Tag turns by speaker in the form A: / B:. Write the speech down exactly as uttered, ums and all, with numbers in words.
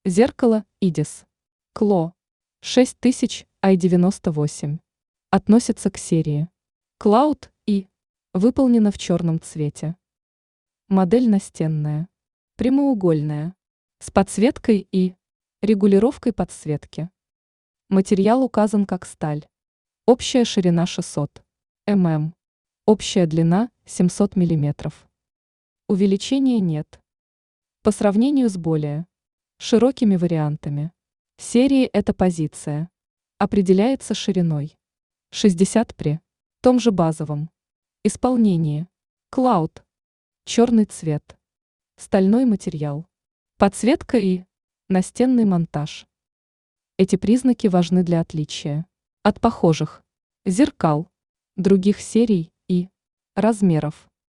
A: Зеркало Идис. Кло. шесть тысяч ай девяносто восемь. Относится к серии Cloud и выполнена в черном цвете. Модель настенная, прямоугольная, с подсветкой и регулировкой подсветки. Материал указан как сталь. Общая ширина шестьсот миллиметров. Общая длина семьсот миллиметров. Увеличения нет. По сравнению с более широкими вариантами серии эта позиция определяется шириной шестьдесят при том же базовом исполнении. Cloud. Черный цвет. Стальной материал. Подсветка и настенный монтаж. Эти признаки важны для отличия от похожих зеркал других серий и размеров.